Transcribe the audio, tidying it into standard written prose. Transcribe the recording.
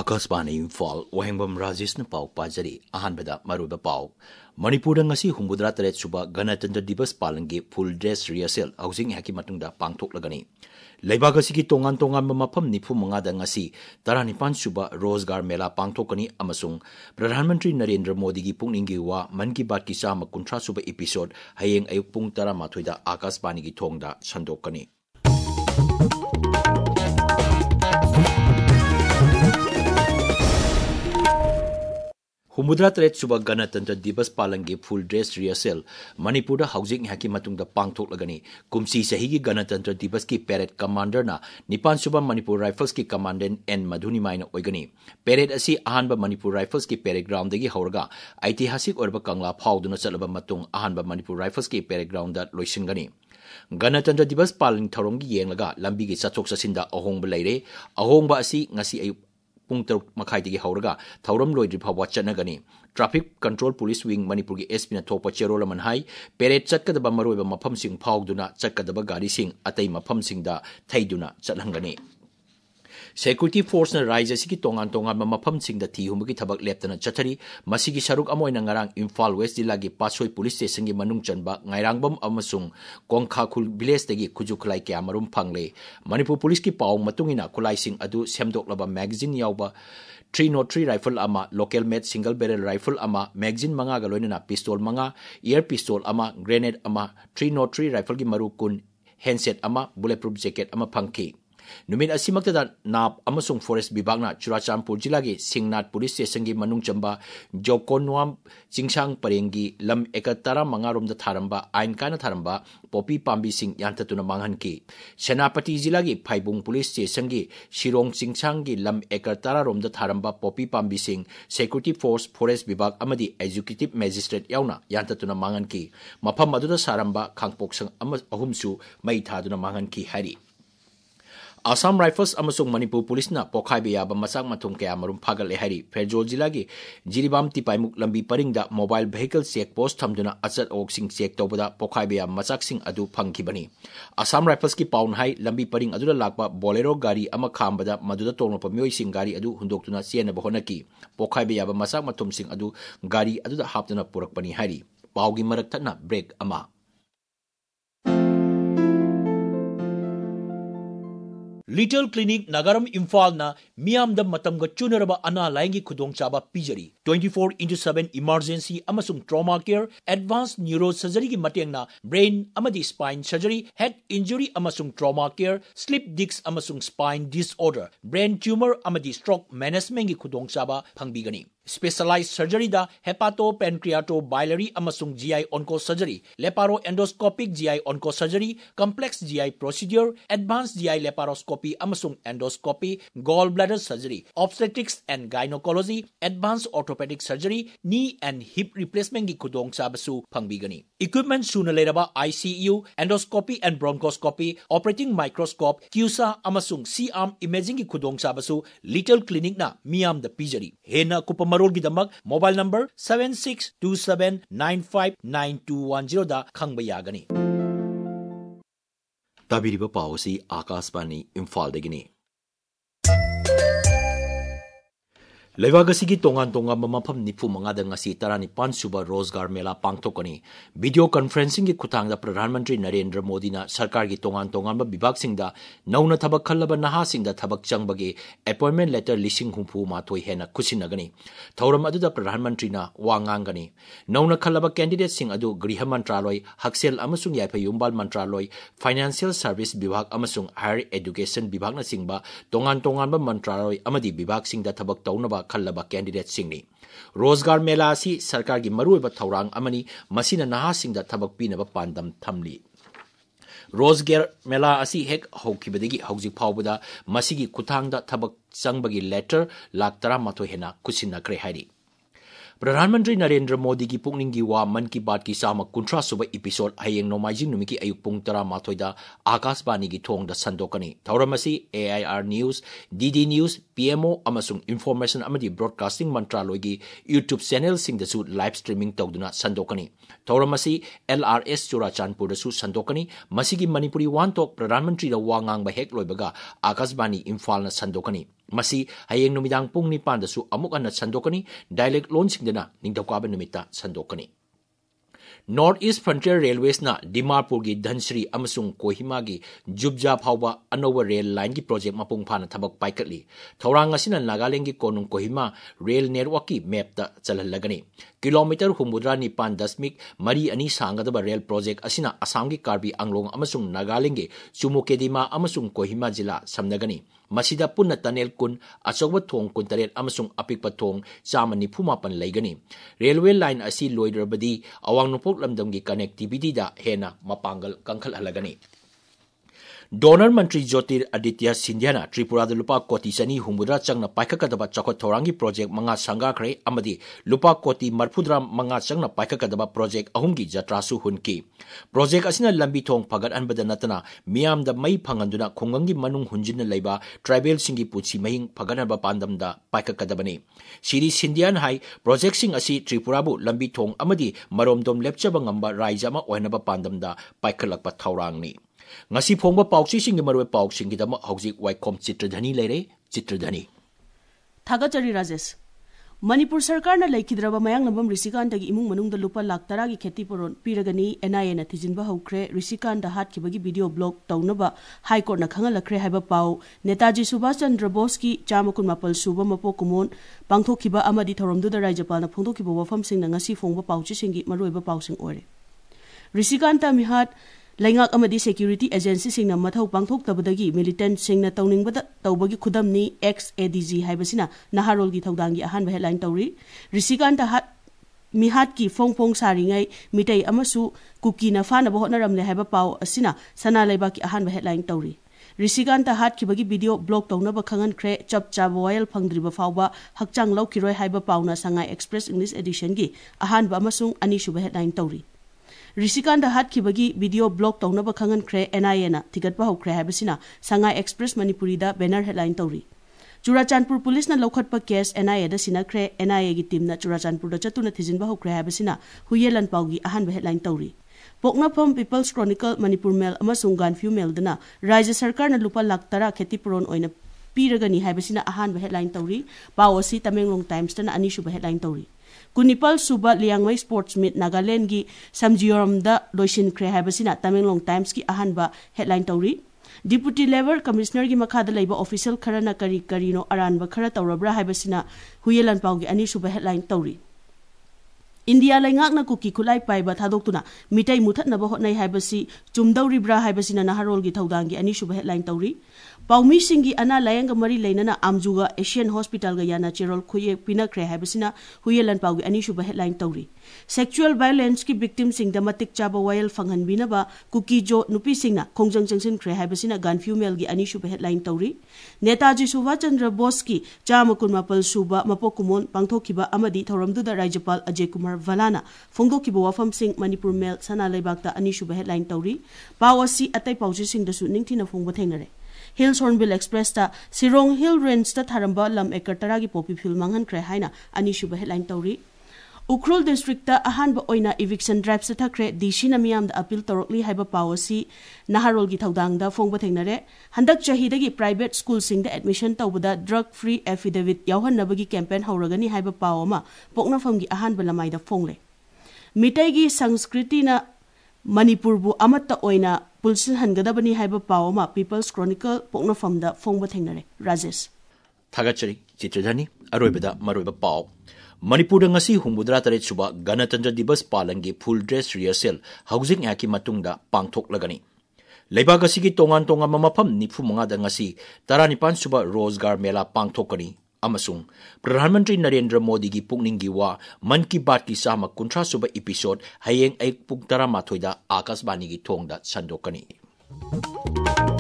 आकाशवाणी इम्फाल वहेंबम राजेशना पाउ पाजरी अहानबदा मरुबा पाउ मणिपुर ngasi हुमुद्रा तरेत सुबा गणतंत्र दिवस पालंगे फुल ड्रेस रिहर्सल हाउसिंग हैकी मतुंगदा पांगथोकलगनी लेबाग असिगी तोंगान तोंगान मफम निफु मंगादा ngasi 15 सुबा रोजगार मेला पांगथोकनी अमसुंग प्रधानमंत्री नरेंद्र मोदी की पुंगनिंगी वा मन की बात की चाम 19 सुबा एपिसोड हयेंग अयुक पुंग 13 दा आकाशवाणी की थोंगदा संदोकनी हुमुद्रा तरेत सुबह गणतंत्र दिवस पालंगे फुल ड्रेस रिहर्सल मणिपुर हाउसिंग हैकी मतुंगदा पांगथोकलगनी कुमसी सही की गणतंत्र दिवस की पेरेड कमांडर ना 9 सुबह मणिपुर राइफल्स की कमांडेंट एन मधुनी माइना ओइगनी पेरेड असी अहानबा मणिपुर राइफल्स की पेरेड ग्राउंड दगी हौरगा ऐतिहासिक ओरबा कंगला फाउदुना चलबा मतुंग अहानबा मणिपुर राइफल्स की पेरेड ग्राउंड दा लोइसिनगनी गणतंत्र दिवस पालन थौरंगी येंगलगा लंबी की चथोक चसिंदा अहोंग लेरे अहोंग असी ngasi अयुक पुंग 3 मखाई हौरगा थौरम लोइद्रि फाव चनगनी traffic control police wing Manipur की एसपी ना थोप चेरोल मनहाई पेरेड चक्कदबा मरोइबा मफम सिंग फाउदुना चक्कदबा गाड़ी सिंग अतै मफम सिंगदा थैदुना चलहंगनी Security Force na Rise asigi tongan mafam singda thi humagi thabak leptana chathari masigi saruk amoina ngarang Imphal West Jilla gi Pasoi Police Station gi manung chanba ngairangbam amasung Kongkha Khul Village dagi khujukhlai kya marum phangle Manipur Police ki paung matungina khulai sing adu semdoklaba magazine yauba 303 rifle ama local made single barrel rifle ama magazine manga ga loinana pistol manga air pistol ama grenade ama 303 rifle gi maru kun handset ama bulletproof jacket ama phangki Numin asimakta nap amasung forest bibagna Churachandpur Jilla gi Singnat Police Station gi manung chamba Jokonwam Chingsang Parengi lam ekatara mangarom da tharamba ain kana tharamba popi pambi sing yantatuna manghan ki Senapati Jilla gi Phaibung Police Station gi Shirong Chingsang gi lam ekatara rom da tharamba popi pambi sing Security Force Forest Bibag amadi Executive Magistrate yauna yantatuna manghan ki mafam aduda saramba khangpok sang ahumsu mai thaduna manghan ki hari Assam Rifles amasung Manipur Police na pokhai be yaba masak mathung kaya marum phagal ehari Ferjol Jilla gi Jiribam Tipaimuk lambi paringda mobile vehicle check post thamduna achat ok sing check tawbada pokhai be yaba masak sing adu phangkibani Assam Rifles ki paun hai lambi paring adula lakba bolero gari ama khambada maduda tongnopa myoi sing gari adu hundoktuna siena bahonaki pokhai be yaba masak mathum sing adu gari aduda haptuna purakpani hari paugi marak thana break ama Little Clinic Nagaram Imphal na Miam da Matamga Chunaraba Ana Laingi Kudong Chaba Pijari 24/7 emergency amasung trauma care advanced neurosurgery ki mateng na brain amadi spine surgery head injury amasung trauma care slip disc amasung spine disorder brain tumor amadi stroke management ki kudong chaba phangbigani Specialized surgery da hepatopancreatobiliary amasung GI onco surgery, laparoendoscopic GI onco surgery, complex GI procedure, advanced GI laparoscopy amasung endoscopy, gallbladder surgery, obstetrics and gynecology, advanced orthopedic surgery, knee and hip replacement gi kudong sabasu phangbigani. Equipment suna leraba ICU, endoscopy and bronchoscopy, operating microscope, CUSA amasung C-arm imaging gi kudong sabasu Little Clinic na Miam da Pijari. Hena kupama Gidamak mobile number 7627959210 da khangba yagani Tabiriba Pausi Akashvani Imphal dagini Levagasi tongan mafam nifu mangada ngasi 15 suba rozgar mela pangthokani video conferencing ki khutangda Pradhan Mantri Narendra Modi na sarkar gi tongan ba bibag singda nauna thabak khallaba naha singda thabak changbagi appointment letter lising humpu mathoi hena khusinagani thauram aduda Pradhan Mantri na wangangani nauna khallaba candidate sing adu Griha Mantraloy Haksel amasung Yaipa Yumbal Mantraloy Financial Service Bibag amasung Higher Education Bibag na singba tongan ba Mantraloy amadi bibag singda thabak taunaba khallaba candidate singni rozgar mela asi sarkar gi maruiba thaurang amani masina naha singda thabak pinaba pandam thamli rozgar mela asi hek hokibadagi hauji phawbada masigi kuthangda thabak changbagi letter lakh 13 hena kusina kre hari प्रधानमंत्री नरेंद्र मोदी की पुंगनिंगी वा मन की बात की साम 19 सुबह episode हयेंग नोमाइजिंग नुमी की अयुक पुंग 13 दा आकाशवाणी की थोंग दा संदोकनी थौरमसी AIR news DD news PMO amasung Information amadi Broadcasting Mantraloigi YouTube channel singdasu live streaming tawduna sandokani thauramasi LRS Churachandpur dasu sandokani masigi Manipuri Wantok Pradhan Mantri da wangang ba hek loibaga Akashbani Imphal na sandokani masi hayeng numidang pung nipan dasu amuk anna sandokani dialect loan singdana ningdawkaba numita sandokani North East Frontier Railways na Dimapur gi Dhansri amasung Kohima gi Jubja phawba anowa rail line gi project mapung phana thabak paikatli thorang asina Nagaland gi Konung Kohima rail network ki map ta chalhalagani kilometer humudra ni pan dasmik mari ani sangadaba rail project asina Assam gi Karbi Anglong amasung Nagaland gi Chumukedima amasung Kohima jila samnagani masida punna tunnel kun achogba thong kun taret amasung apikpa thong chamani phumapan leigani railway line asi loidrabadi awang nopok lamdam gi connectivity da hena mapangal kangkhal halagani Donor Mantri Jyotir Aditya Sindhya Tripura da lupa koti sani humudra changna paikakadaba chakot thorangi project manga sangakhre amadi lupa koti marphudra manga changna paikakadaba project ahumgi jatrasu hunki project asina lambi thong phagat anbada natana miyam da mai phanganduna khongangi manung hunjinna leiba tribal singi puchi mahing phaganaba pandamda paikakadabani Siri Sindhya hai project sing asi Tripura bu lambi thong amadi maromdom lepchaba ngamba raijama oinaba pandamda paikalakpa thorangni ngasi phongba pauchi singi marwe pauk singi dama hauzik waikom Chitradhani leire Chitradhani Thagachari Rajesh Manipur Sarkar na laikhidraba mayang nambam Risikan dagi imung manung da lupa lakh taragi kheti poron piragani NIA na thijinba haukre Risikan da hat khibagi video blog taunaba High Court na khangalakre haiba pau Netaji Subhash Chandra Bose ki chamakun mapal suba mapo kumon pangthokhiba amadi thoromdu da Rajapal na phongthokhiba wafam sing na ngasi phongba pauchi singi maroiba pausing ore Risikan ta mihat Laingak amadi security agency singna mathau pangthok tabadagi militant singna tawningbada tawbagi khudamni XADG haibasina naharol gi thawdangi ahanba headline tawri Risikan ta hat mihat ki phongphong saringai mitai amasu kuki na fana bahotnaramle haiba pau asina sana laiba ki ahanba headline tawri Risikan ta hat kibagi video blog tawnaba khangan khre chap chab royal phangdriba fawba hakchang laukiroi haiba pauna Sangai Express English edition gi ahanba amasung ani shuba headline tawri Risikan da hat kibagi video blog tawnaba khangan khre NIA na tigatpa hokre habasina Sangai Express Manipuri da banner headline tawri Churachandpur police na lokhatpa case NIA da sinakre NIA gi team na Churachandpur da chatuna thijinba hokre habasina huyelan paugi ahanba headline tawri Poknapam People's Chronicle Manipur Mail amasung Ganfu Mail dana Rajya Sarkar na lupa lakh tara kheti puron oina piragani habasina ahanba headline tawri Pawasi Tamenglong Times da na ani shuba headline tawri Kunipal Suba Liangmai Sports Meet Nagaland gi Samjioram da loisin khre habasina Tamenglong Times ki ahanba headline tawri Deputy Labor Commissioner gi makhada laiba official kharana kari karino aranba khara tawrabra habasina huyelan paugi ani suba headline tawri India laingak na kuki khulai paiba thadoktuna mitai muthatnaba hotnai habasi chumdauri bra habasina naharol gi thawdangi ani suba headline tawri Paumi singi ana layanga mari lainana Amjuga Asian Hospital ga yana cherol khoye pinakre habasina huyelan paugi ani shuba headline tawri Sexual violence ki victim sing da matik chaba wayal fanghan binaba kuki jo nupi singna khongjang jangsin kre habasina Ganfu Mail gi ani shuba headline tawri Netaji Subhash Chandra Bose ki chamakun mapal suba mapokumon pangthokhiba amadi thoramdu da Rajapal Ajay Kumar Valana phongdokhiba wafam sing Manipur Mail sana laibakta ani shuba headline tawri pawasi atai pauji sing da su ningthina phongba thengnare Hills Hornbill Express ta Sirong Hill Range ta tharamba lam ekar taragi popi phil manghan kre haina ani shuba headline tawri Ukhrul district ta ahanba oina eviction drive sa thakre DC na miyam da appeal torokli haiba pawasi naharol gi thawdang da phongba thengnare handak chahi dagi private school sing da admission tawbada drug free affidavit yawhan nabagi campaign hawragani haiba pawama pokna famgi ahanba lamai da phongle mitai gi sanskriti na Manipur bu amatta oina pulsin hangadabani haiba pawama People's Chronicle pokna famda phongba thengnare Rajesh Thagachari Chitradhani aroibada maroiba paw Manipur da ngasi humudra taret suba Ganatantra Divas palangi full dress rehearsal housing yaki matungda pangthok lagani Leibag asigi tongan mamapam nifu mga da ngasi taranipan suba Rozgar Mela pangthokani amasung Pradhan Mantri Narendra Modi gi pungning giwa Man ki Baat ki sama kuntra suba episode hayeng ay pugtara mathoida Akashbani gi thongda sandokani